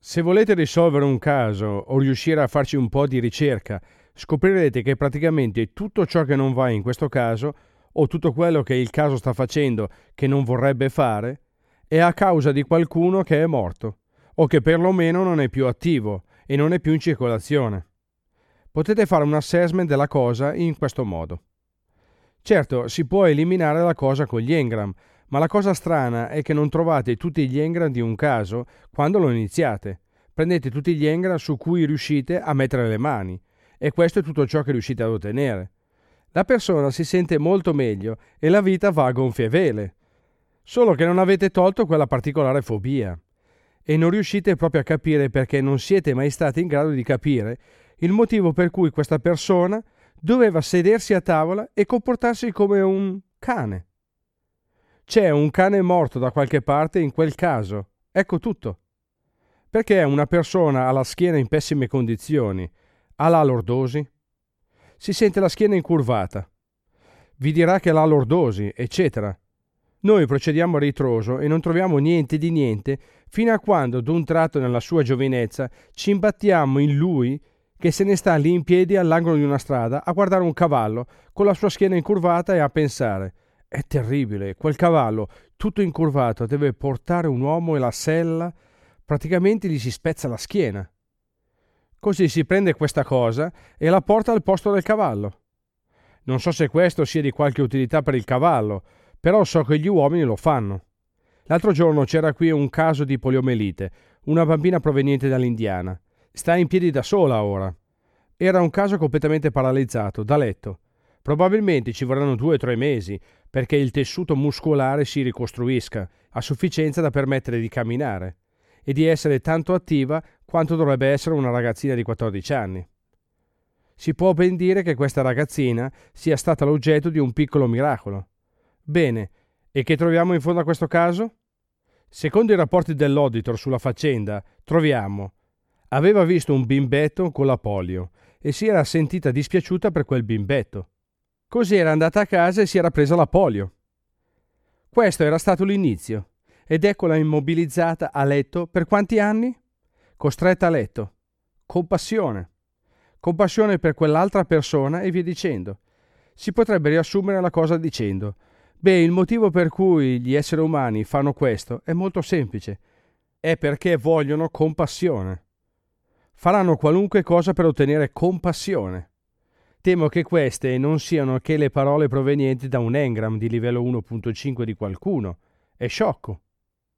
Se volete risolvere un caso o riuscire a farci un po' di ricerca, scoprirete che praticamente tutto ciò che non va in questo caso, o tutto quello che il caso sta facendo che non vorrebbe fare, è a causa di qualcuno che è morto, o che perlomeno non è più attivo e non è più in circolazione. Potete fare un assessment della cosa in questo modo. Certo, si può eliminare la cosa con gli engram, ma la cosa strana è che non trovate tutti gli engram di un caso quando lo iniziate. Prendete tutti gli engram su cui riuscite a mettere le mani, e questo è tutto ciò che riuscite ad ottenere. La persona si sente molto meglio e la vita va a gonfie vele, solo che non avete tolto quella particolare fobia. E non riuscite proprio a capire perché non siete mai stati in grado di capire il motivo per cui questa persona doveva sedersi a tavola e comportarsi come un cane. C'è un cane morto da qualche parte in quel caso. Ecco tutto. Perché una persona ha la schiena in pessime condizioni, ha la lordosi, si sente la schiena incurvata, vi dirà che ha la lordosi, eccetera. Noi procediamo a ritroso e non troviamo niente di niente fino a quando, d'un tratto nella sua giovinezza, ci imbattiamo in lui che se ne sta lì in piedi all'angolo di una strada a guardare un cavallo con la sua schiena incurvata e a pensare: è terribile, quel cavallo tutto incurvato deve portare un uomo e la sella, praticamente gli si spezza la schiena. Così si prende questa cosa e la porta al posto del cavallo. Non so se questo sia di qualche utilità per il cavallo, però so che gli uomini lo fanno. L'altro giorno c'era qui un caso di poliomelite, una bambina proveniente dall'Indiana. Sta in piedi da sola ora. Era un caso completamente paralizzato, da letto. Probabilmente ci vorranno 2 o 3 mesi perché il tessuto muscolare si ricostruisca, a sufficienza da permettere di camminare e di essere tanto attiva quanto dovrebbe essere una ragazzina di 14 anni. Si può ben dire che questa ragazzina sia stata l'oggetto di un piccolo miracolo. Bene, e che troviamo in fondo a questo caso? Secondo i rapporti dell'auditor sulla faccenda, troviamo: aveva visto un bimbetto con la polio e si era sentita dispiaciuta per quel bimbetto. Così era andata a casa e si era presa la polio. Questo era stato l'inizio, ed eccola immobilizzata a letto per quanti anni? Costretta a letto. Compassione. Compassione per quell'altra persona e via dicendo. Si potrebbe riassumere la cosa dicendo: beh, il motivo per cui gli esseri umani fanno questo è molto semplice. È perché vogliono compassione. Faranno qualunque cosa per ottenere compassione. Temo che queste non siano che le parole provenienti da un engram di livello 1.5 di qualcuno. È sciocco.